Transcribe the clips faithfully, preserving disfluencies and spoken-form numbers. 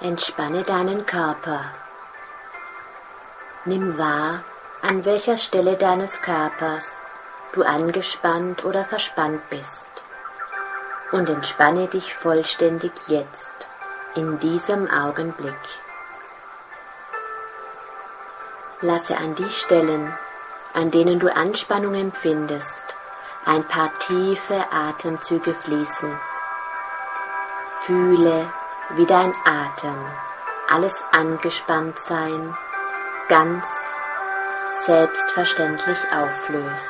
Entspanne deinen Körper. Nimm wahr, an welcher Stelle deines Körpers du angespannt oder verspannt bist. Und entspanne dich vollständig jetzt, in diesem Augenblick. Lasse an die Stellen, an denen du Anspannung empfindest, ein paar tiefe Atemzüge fließen. Fühle, wie dein Atem alles Angespanntsein ganz selbstverständlich auflöst.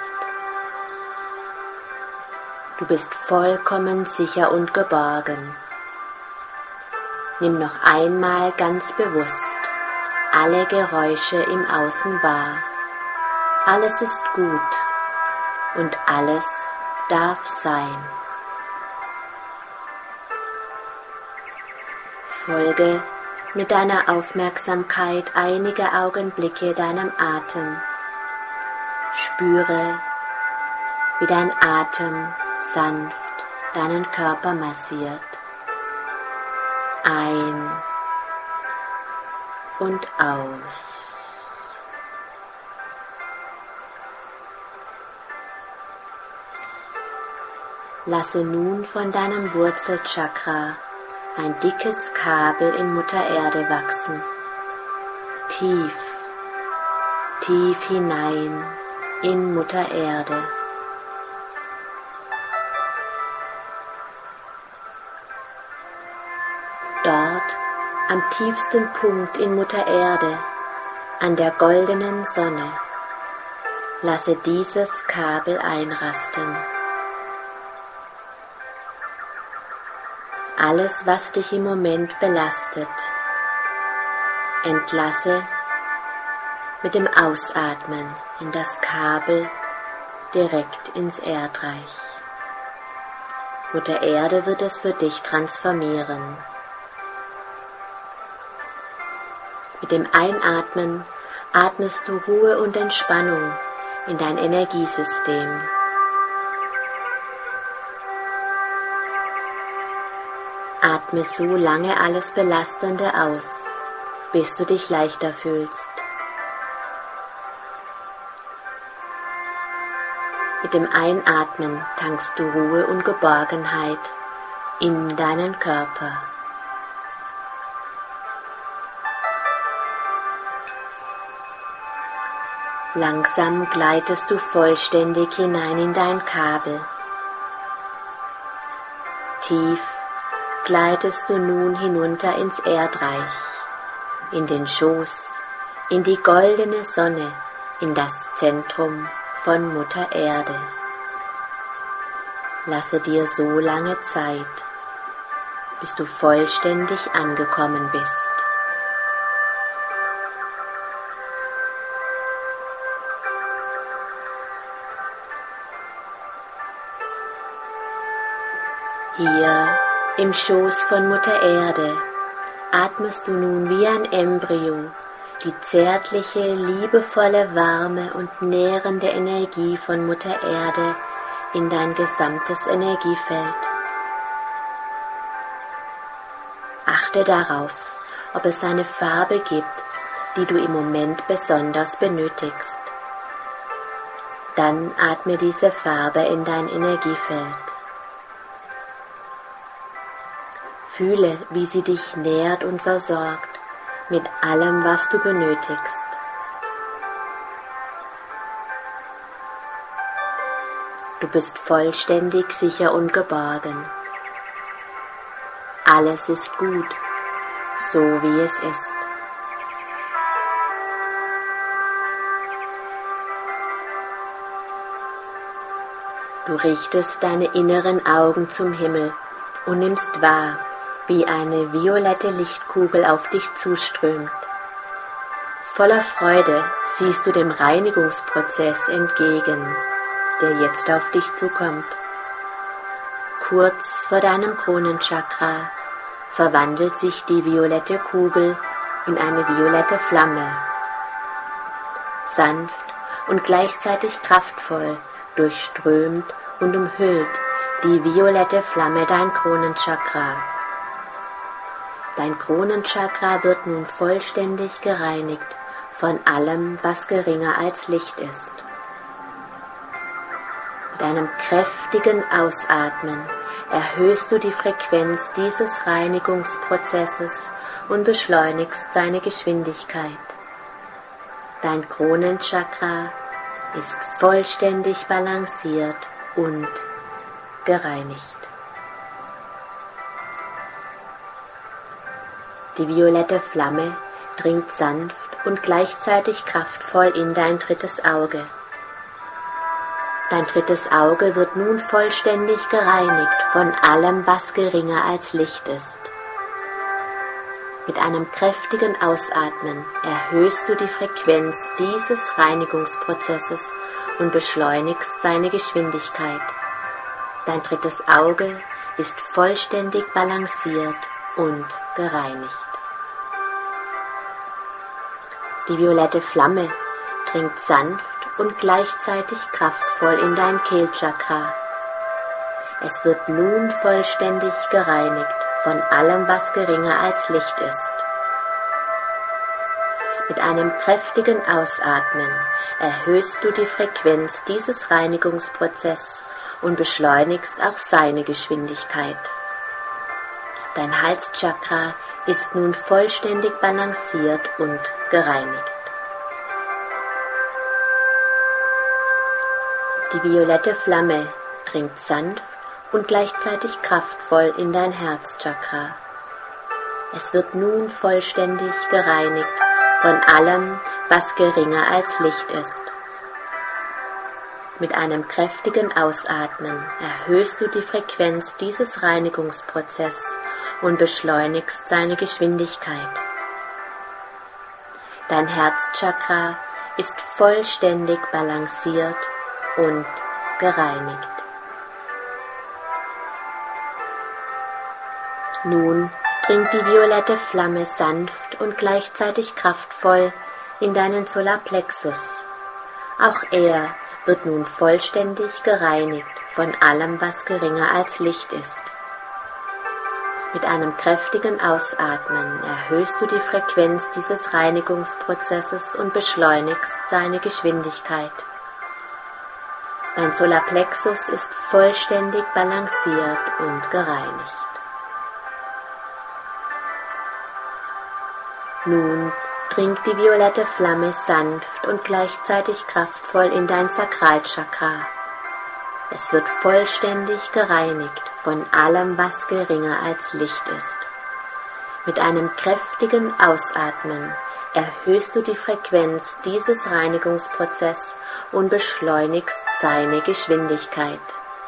Du bist vollkommen sicher und geborgen. Nimm noch einmal ganz bewusst alle Geräusche im Außen wahr. Alles ist gut und alles darf sein. Folge mit deiner Aufmerksamkeit einige Augenblicke deinem Atem. Spüre, wie dein Atem sanft deinen Körper massiert. Ein und aus. Lasse nun von deinem Wurzelchakra ein dickes Kabel in Mutter Erde wachsen, tief, tief hinein in Mutter Erde. Dort, am tiefsten Punkt in Mutter Erde, an der goldenen Sonne, lasse dieses Kabel einrasten. Alles, was dich im Moment belastet, entlasse mit dem Ausatmen in das Kabel direkt ins Erdreich. Mutter Erde wird es für dich transformieren. Mit dem Einatmen atmest du Ruhe und Entspannung in dein Energiesystem. Atme so lange alles Belastende aus, bis du dich leichter fühlst. Mit dem Einatmen tankst du Ruhe und Geborgenheit in deinen Körper. Langsam gleitest du vollständig hinein in dein Kabel. Tief gleitest du nun hinunter ins Erdreich, in den Schoß, in die goldene Sonne, in das Zentrum von Mutter Erde. Lasse dir so lange Zeit, bis du vollständig angekommen bist. Hier im Schoß von Mutter Erde atmest du nun wie ein Embryo die zärtliche, liebevolle, warme und nährende Energie von Mutter Erde in dein gesamtes Energiefeld. Achte darauf, ob es eine Farbe gibt, die du im Moment besonders benötigst. Dann atme diese Farbe in dein Energiefeld. Fühle, wie sie dich nährt und versorgt mit allem, was du benötigst. Du bist vollständig sicher und geborgen. Alles ist gut, so wie es ist. Du richtest deine inneren Augen zum Himmel und nimmst wahr, wie eine violette Lichtkugel auf dich zuströmt. Voller Freude siehst du dem Reinigungsprozess entgegen, der jetzt auf dich zukommt. Kurz vor deinem Kronenchakra verwandelt sich die violette Kugel in eine violette Flamme. Sanft und gleichzeitig kraftvoll durchströmt und umhüllt die violette Flamme dein Kronenchakra. Dein Kronenchakra wird nun vollständig gereinigt von allem, was geringer als Licht ist. Mit einem kräftigen Ausatmen erhöhst du die Frequenz dieses Reinigungsprozesses und beschleunigst seine Geschwindigkeit. Dein Kronenchakra ist vollständig balanciert und gereinigt. Die violette Flamme dringt sanft und gleichzeitig kraftvoll in dein drittes Auge. Dein drittes Auge wird nun vollständig gereinigt von allem, was geringer als Licht ist. Mit einem kräftigen Ausatmen erhöhst du die Frequenz dieses Reinigungsprozesses und beschleunigst seine Geschwindigkeit. Dein drittes Auge ist vollständig balanciert und gereinigt. Die violette Flamme dringt sanft und gleichzeitig kraftvoll in dein Kehlchakra. Es wird nun vollständig gereinigt von allem, was geringer als Licht ist. Mit einem kräftigen Ausatmen erhöhst du die Frequenz dieses Reinigungsprozesses und beschleunigst auch seine Geschwindigkeit. Dein Halschakra ist nun vollständig balanciert und gereinigt. Die violette Flamme dringt sanft und gleichzeitig kraftvoll in dein Herzchakra. Es wird nun vollständig gereinigt von allem, was geringer als Licht ist. Mit einem kräftigen Ausatmen erhöhst du die Frequenz dieses Reinigungsprozesses und beschleunigst seine Geschwindigkeit. Dein Herzchakra ist vollständig balanciert und gereinigt. Nun dringt die violette Flamme sanft und gleichzeitig kraftvoll in deinen Solarplexus. Auch er wird nun vollständig gereinigt von allem, was geringer als Licht ist. Mit einem kräftigen Ausatmen erhöhst du die Frequenz dieses Reinigungsprozesses und beschleunigst seine Geschwindigkeit. Dein Solarplexus ist vollständig balanciert und gereinigt. Nun dringt die violette Flamme sanft und gleichzeitig kraftvoll in dein Sakralchakra. Es wird vollständig gereinigt von allem, was geringer als Licht ist. Mit einem kräftigen Ausatmen erhöhst du die Frequenz dieses Reinigungsprozesses und beschleunigst seine Geschwindigkeit.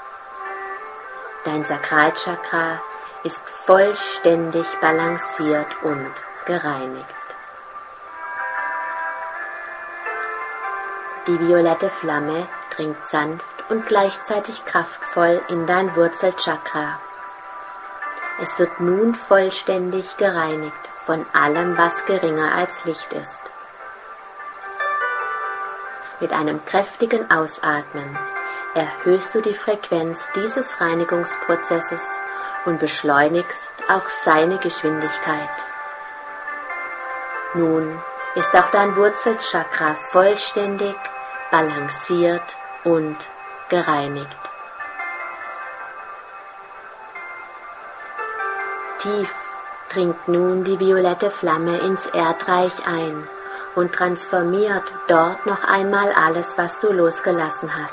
Dein Sakralchakra ist vollständig balanciert und gereinigt. Die violette Flamme dringt sanft und gleichzeitig kraftvoll in dein Wurzelchakra. Es wird nun vollständig gereinigt von allem, was geringer als Licht ist. Mit einem kräftigen Ausatmen erhöhst du die Frequenz dieses Reinigungsprozesses und beschleunigst auch seine Geschwindigkeit. Nun ist auch dein Wurzelchakra vollständig balanciert und gereinigt. Tief dringt nun die violette Flamme ins Erdreich ein und transformiert dort noch einmal alles, was du losgelassen hast.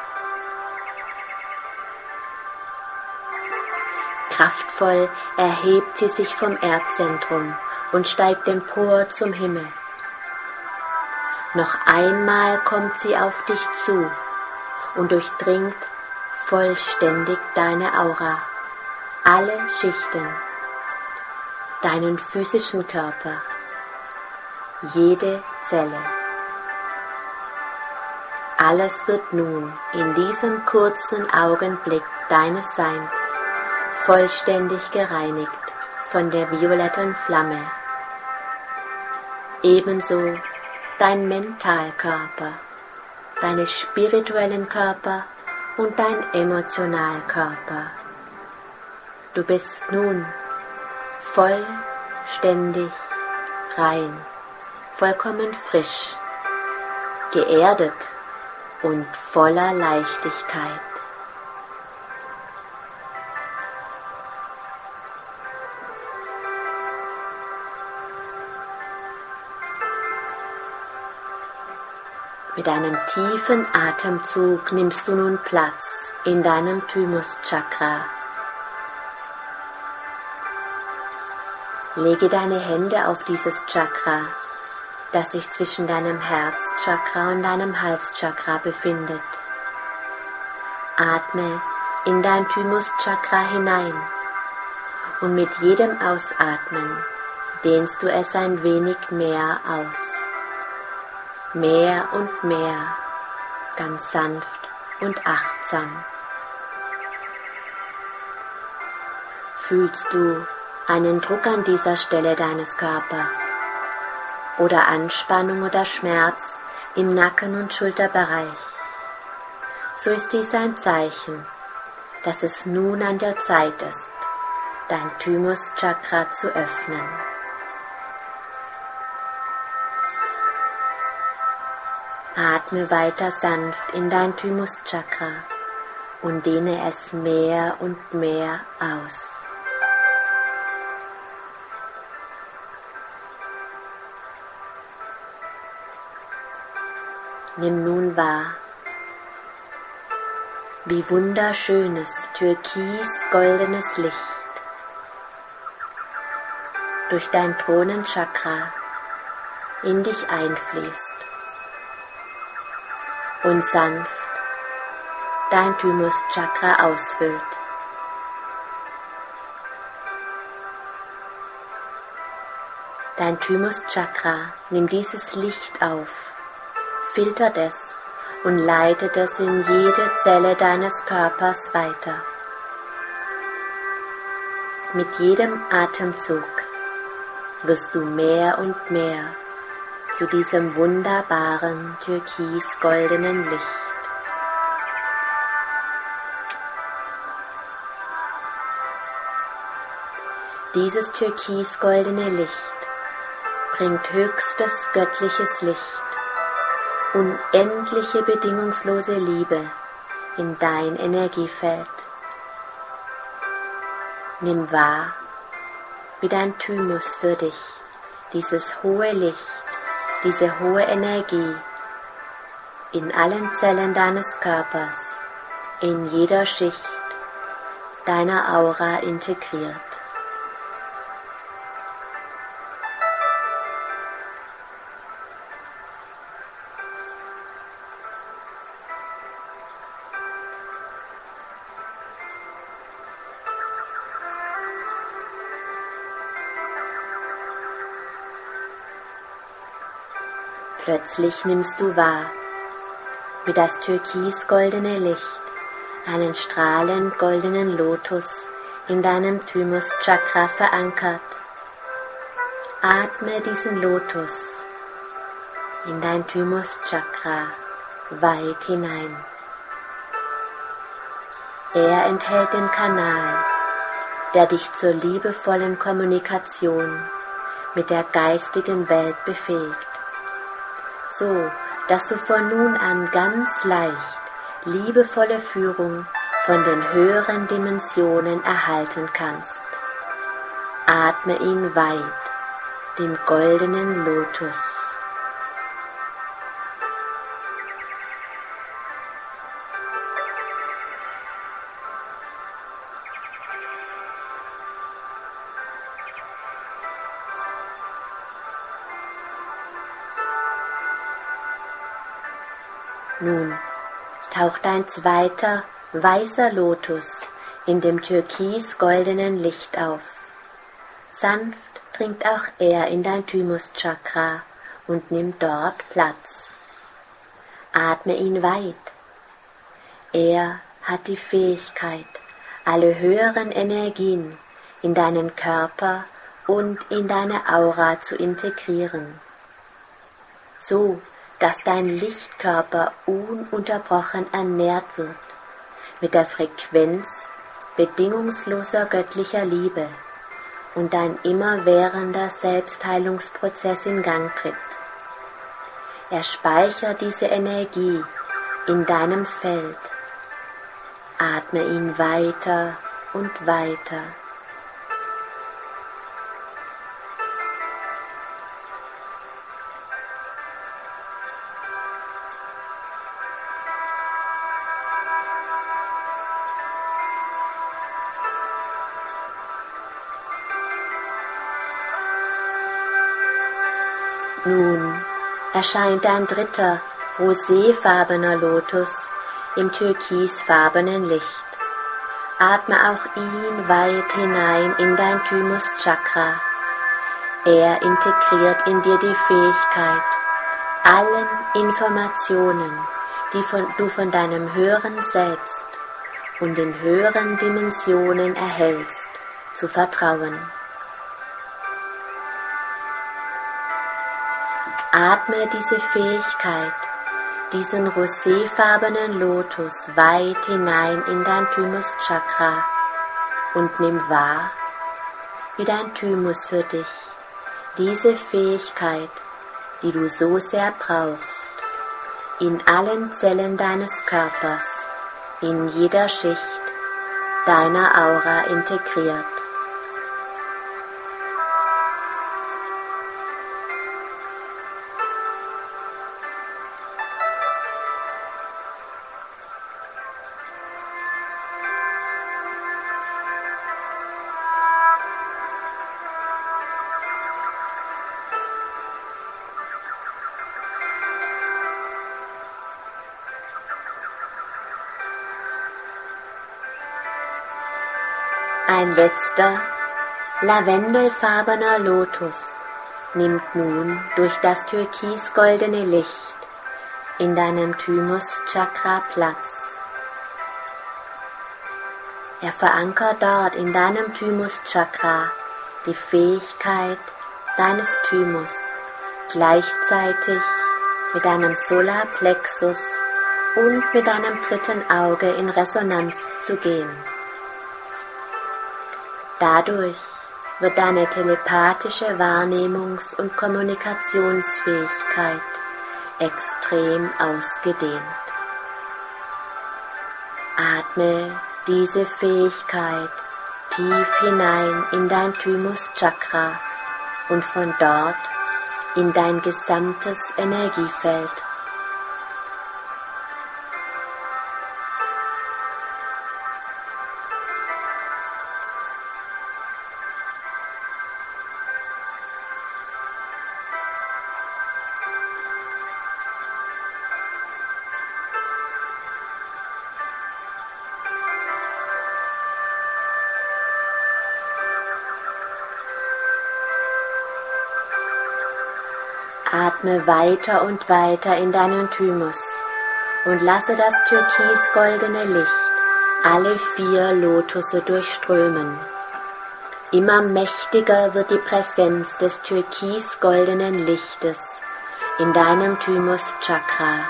Kraftvoll erhebt sie sich vom Erdzentrum und steigt empor zum Himmel. Noch einmal kommt sie auf dich zu und durchdringt vollständig deine Aura, alle Schichten, deinen physischen Körper, jede Zelle. Alles wird nun in diesem kurzen Augenblick deines Seins vollständig gereinigt von der violetten Flamme. Ebenso dein Mentalkörper, deine spirituellen Körper und dein Emotionalkörper. Du bist nun voll ständig, rein, vollkommen frisch, geerdet und voller Leichtigkeit. Mit einem tiefen Atemzug nimmst du nun Platz in deinem Thymuschakra. Lege deine Hände auf dieses Chakra, das sich zwischen deinem Herzchakra und deinem Halschakra befindet. Atme in dein Thymuschakra hinein und mit jedem Ausatmen dehnst du es ein wenig mehr aus. Mehr und mehr, ganz sanft und achtsam. Fühlst du einen Druck an dieser Stelle deines Körpers oder Anspannung oder Schmerz im Nacken- und Schulterbereich? So ist dies ein Zeichen, dass es nun an der Zeit ist, dein Thymuschakra zu öffnen. Atme weiter sanft in dein Thymuschakra und dehne es mehr und mehr aus. Nimm nun wahr, wie wunderschönes türkis-goldenes Licht durch dein Thronenchakra in dich einfließt und sanft dein Thymuschakra ausfüllt. Dein Thymuschakra nimmt dieses Licht auf, filtert es und leitet es in jede Zelle deines Körpers weiter. Mit jedem Atemzug wirst du mehr und mehr zu diesem wunderbaren türkis-goldenen Licht. Dieses türkis-goldene Licht bringt höchstes göttliches Licht, unendliche bedingungslose Liebe in dein Energiefeld. Nimm wahr, wie dein Thymus für dich dieses hohe Licht, diese hohe Energie in allen Zellen deines Körpers, in jeder Schicht deiner Aura integriert. Plötzlich nimmst du wahr, wie das türkis-goldene Licht einen strahlend goldenen Lotus in deinem Thymuschakra verankert. Atme diesen Lotus in dein Thymuschakra weit hinein. Er enthält den Kanal, der dich zur liebevollen Kommunikation mit der geistigen Welt befähigt, so dass du von nun an ganz leicht liebevolle Führung von den höheren Dimensionen erhalten kannst. Atme ihn weit, den goldenen Lotus. Nun taucht ein zweiter, weißer Lotus in dem türkis-goldenen Licht auf. Sanft dringt auch er in dein Thymuschakra und nimmt dort Platz. Atme ihn weit. Er hat die Fähigkeit, alle höheren Energien in deinen Körper und in deine Aura zu integrieren, so dass dein Lichtkörper ununterbrochen ernährt wird mit der Frequenz bedingungsloser göttlicher Liebe und ein immerwährender Selbstheilungsprozess in Gang tritt. Er speichert diese Energie in deinem Feld. Atme ihn weiter und weiter. Nun erscheint ein dritter, roséfarbener Lotus im türkisfarbenen Licht. Atme auch ihn weit hinein in dein Thymus-Chakra. Er integriert in dir die Fähigkeit, allen Informationen, die von, du von deinem höheren Selbst und den höheren Dimensionen erhältst, zu vertrauen. Atme diese Fähigkeit, diesen roséfarbenen Lotus weit hinein in dein Thymus-Chakra und nimm wahr, wie dein Thymus für dich diese Fähigkeit, die du so sehr brauchst, in allen Zellen deines Körpers, in jeder Schicht deiner Aura integriert. Ein letzter, lavendelfarbener Lotus nimmt nun durch das türkisgoldene Licht in deinem Thymus-Chakra Platz. Er verankert dort in deinem Thymus-Chakra die Fähigkeit deines Thymus, gleichzeitig mit deinem Solarplexus und mit deinem dritten Auge in Resonanz zu gehen. Dadurch wird deine telepathische Wahrnehmungs- und Kommunikationsfähigkeit extrem ausgedehnt. Atme diese Fähigkeit tief hinein in dein Thymus-Chakra und von dort in dein gesamtes Energiefeld. Atme weiter und weiter in deinen Thymus und lasse das türkisgoldene Licht alle vier Lotusse durchströmen. Immer mächtiger wird die Präsenz des türkisgoldenen Lichtes in deinem Thymus-Chakra.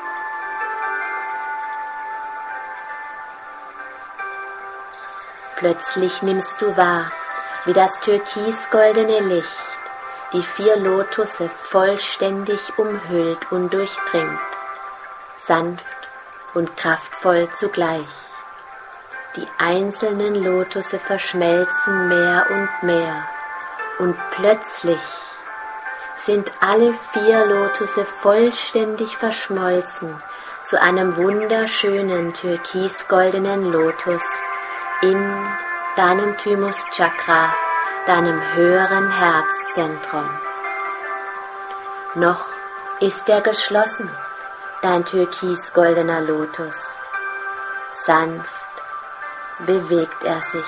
Plötzlich nimmst du wahr, wie das türkisgoldene Licht die vier Lotusse vollständig umhüllt und durchdringt, sanft und kraftvoll zugleich. Die einzelnen Lotusse verschmelzen mehr und mehr und plötzlich sind alle vier Lotusse vollständig verschmolzen zu einem wunderschönen türkisgoldenen Lotus in deinem Thymus-Chakra, deinem höheren Herzzentrum. Noch ist er geschlossen, dein türkisgoldener Lotus. Sanft bewegt er sich.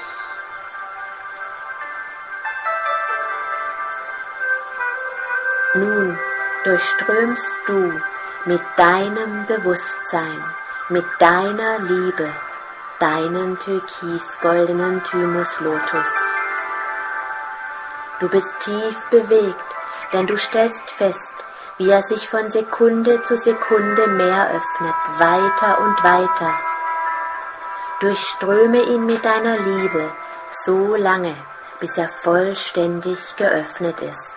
Nun durchströmst du mit deinem Bewusstsein, mit deiner Liebe, deinen türkisgoldenen Thymus-Lotus. Du bist tief bewegt, denn du stellst fest, wie er sich von Sekunde zu Sekunde mehr öffnet, weiter und weiter. Durchströme ihn mit deiner Liebe so lange, bis er vollständig geöffnet ist.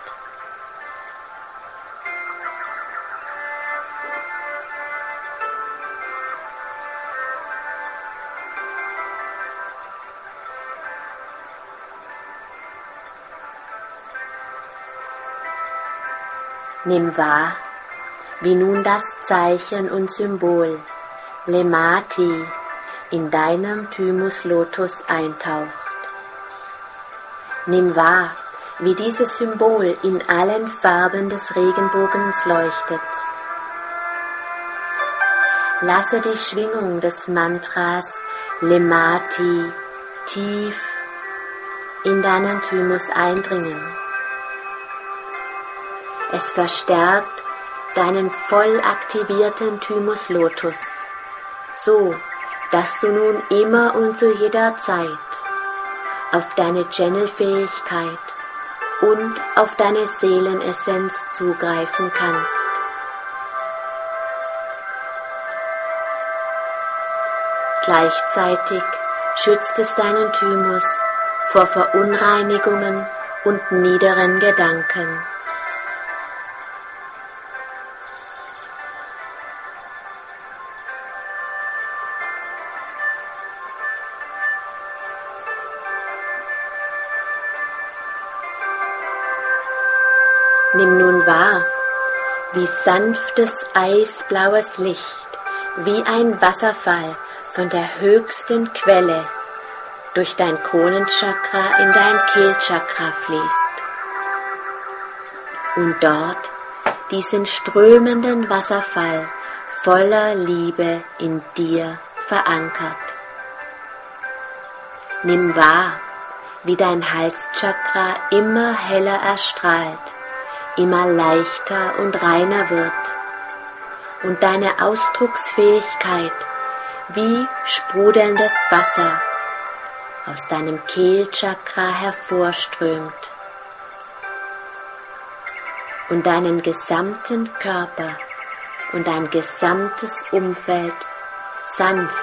Nimm wahr, wie nun das Zeichen und Symbol Lemati in deinem Thymus Lotus eintaucht. Nimm wahr, wie dieses Symbol in allen Farben des Regenbogens leuchtet. Lasse die Schwingung des Mantras Lemati tief in deinen Thymus eindringen. Es verstärkt deinen voll aktivierten Thymus Lotus, so dass du nun immer und zu jeder Zeit auf deine Channel-Fähigkeit und auf deine Seelenessenz zugreifen kannst. Gleichzeitig schützt es deinen Thymus vor Verunreinigungen und niederen Gedanken. Nimm nun wahr, wie sanftes eisblaues Licht, wie ein Wasserfall von der höchsten Quelle durch dein Kronenchakra in dein Kehlchakra fließt und dort diesen strömenden Wasserfall voller Liebe in dir verankert. Nimm wahr, wie dein Halschakra immer heller erstrahlt, immer leichter und reiner wird und deine Ausdrucksfähigkeit wie sprudelndes Wasser aus deinem Kehlchakra hervorströmt und deinen gesamten Körper und dein gesamtes Umfeld sanft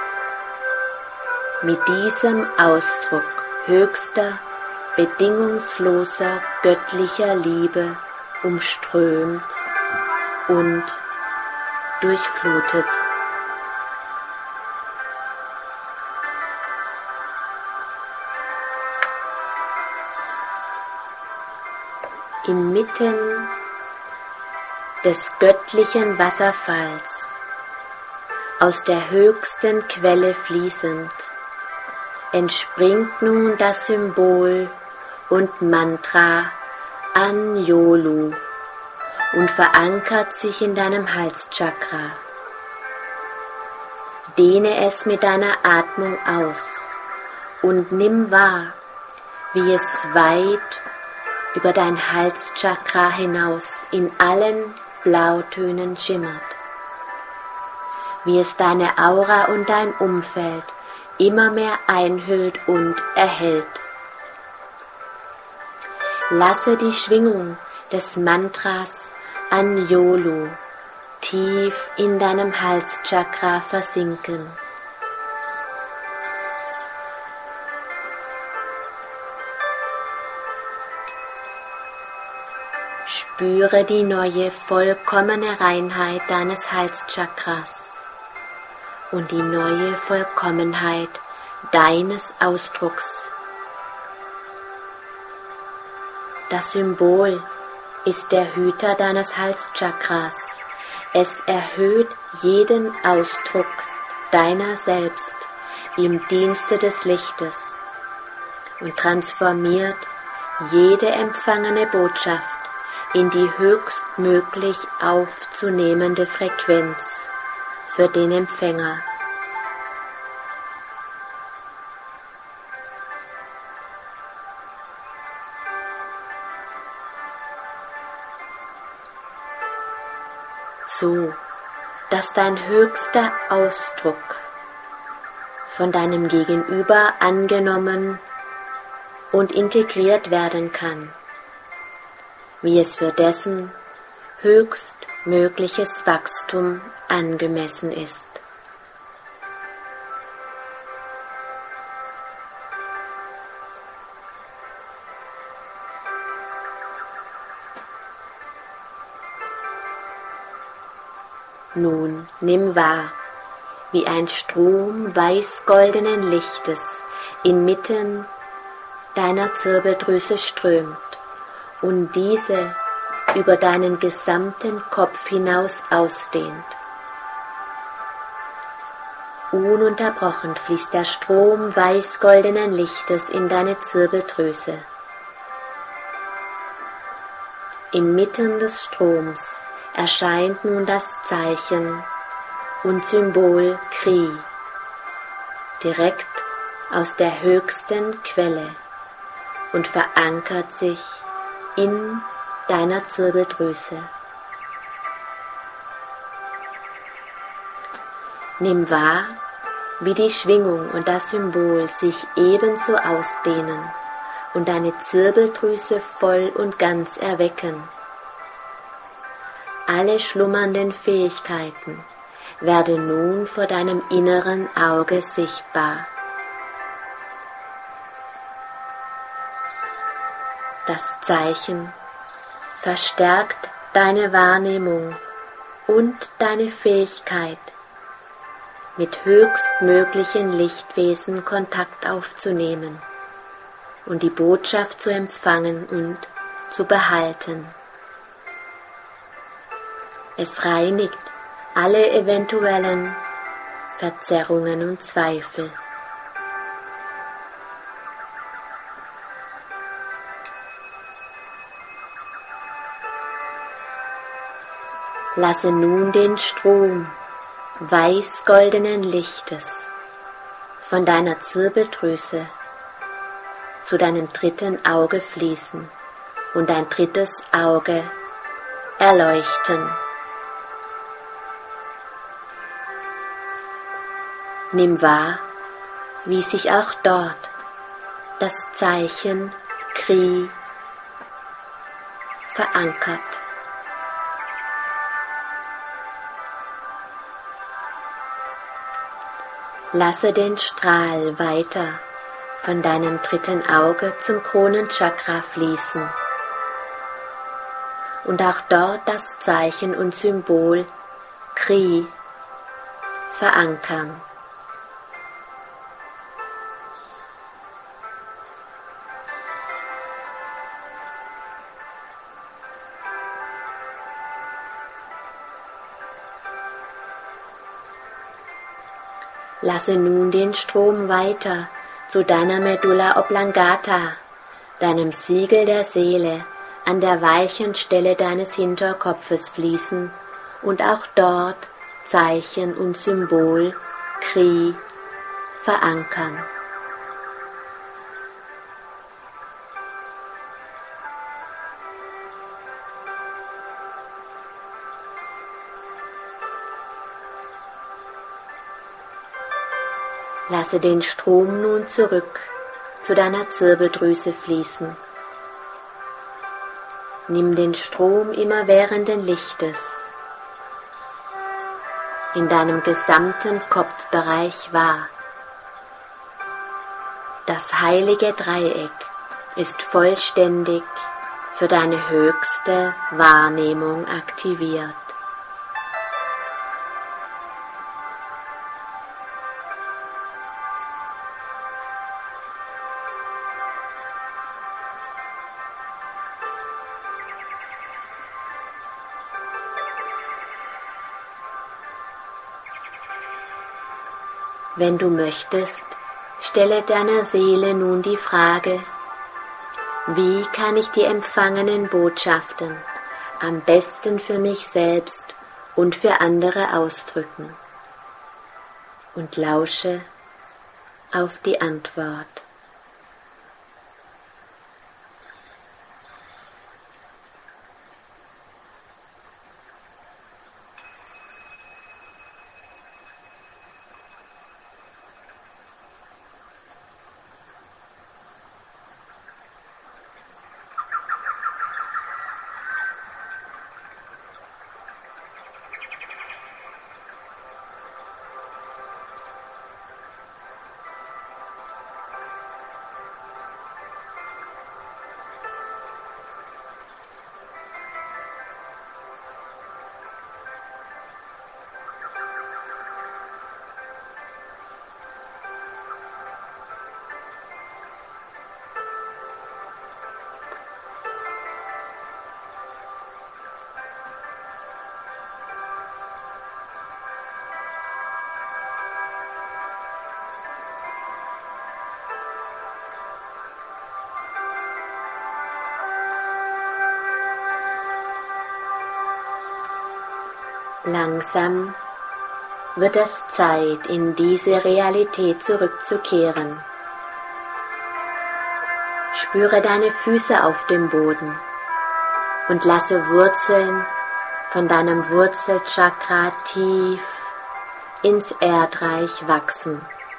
mit diesem Ausdruck höchster, bedingungsloser, göttlicher Liebe umströmt und durchflutet. Inmitten des göttlichen Wasserfalls, aus der höchsten Quelle fließend, entspringt nun das Symbol und Mantra Anjolu und verankert sich in deinem Halschakra. Dehne es mit deiner Atmung aus und nimm wahr, wie es weit über dein Halschakra hinaus in allen Blautönen schimmert, wie es deine Aura und dein Umfeld immer mehr einhüllt und erhält. Lasse die Schwingung des Mantras Anjolu tief in deinem Halschakra versinken. Spüre die neue vollkommene Reinheit deines Halschakras und die neue Vollkommenheit deines Ausdrucks. Das Symbol ist der Hüter deines Halschakras. Es erhöht jeden Ausdruck deiner selbst im Dienste des Lichtes und transformiert jede empfangene Botschaft in die höchstmöglich aufzunehmende Frequenz für den Empfänger. So, dass dein höchster Ausdruck von deinem Gegenüber angenommen und integriert werden kann, wie es für dessen höchstmögliches Wachstum angemessen ist. Nun nimm wahr, wie ein Strom weiß-goldenen Lichtes inmitten deiner Zirbeldrüse strömt und diese über deinen gesamten Kopf hinaus ausdehnt. Ununterbrochen fließt der Strom weiß-goldenen Lichtes in deine Zirbeldrüse. Inmitten des Stroms erscheint nun das Zeichen und Symbol Kri, direkt aus der höchsten Quelle und verankert sich in deiner Zirbeldrüse. Nimm wahr, wie die Schwingung und das Symbol sich ebenso ausdehnen und deine Zirbeldrüse voll und ganz erwecken. Alle schlummernden Fähigkeiten werden nun vor deinem inneren Auge sichtbar. Das Zeichen verstärkt deine Wahrnehmung und deine Fähigkeit, mit höchstmöglichen Lichtwesen Kontakt aufzunehmen und die Botschaft zu empfangen und zu behalten. Es reinigt alle eventuellen Verzerrungen und Zweifel. Lasse nun den Strom weiß-goldenen Lichtes von deiner Zirbeldrüse zu deinem dritten Auge fließen und dein drittes Auge erleuchten. Nimm wahr, wie sich auch dort das Zeichen Kri verankert. Lasse den Strahl weiter von deinem dritten Auge zum Kronenchakra fließen und auch dort das Zeichen und Symbol Kri verankern. Lasse nun den Strom weiter zu deiner Medulla oblongata, deinem Siegel der Seele, an der weichen Stelle deines Hinterkopfes fließen und auch dort Zeichen und Symbol Kri verankern. Lasse den Strom nun zurück zu deiner Zirbeldrüse fließen. Nimm den Strom immerwährenden Lichtes in deinem gesamten Kopfbereich wahr. Das heilige Dreieck ist vollständig für deine höchste Wahrnehmung aktiviert. Wenn du möchtest, stelle deiner Seele nun die Frage: Wie kann ich die empfangenen Botschaften am besten für mich selbst und für andere ausdrücken? Und lausche auf die Antwort. Langsam wird es Zeit, in diese Realität zurückzukehren. Spüre deine Füße auf dem Boden und lasse Wurzeln von deinem Wurzelchakra tief ins Erdreich wachsen.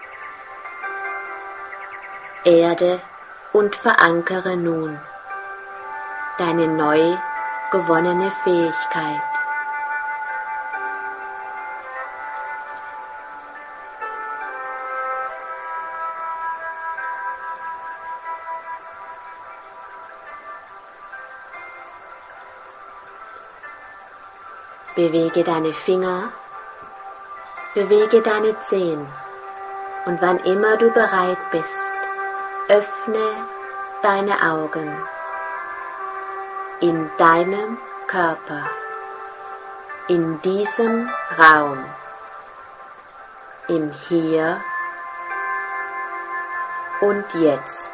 Erde und verankere nun deine neu gewonnene Fähigkeit. Bewege deine Finger, bewege deine Zehen und wann immer du bereit bist, öffne deine Augen in deinem Körper, in diesem Raum, im Hier und Jetzt.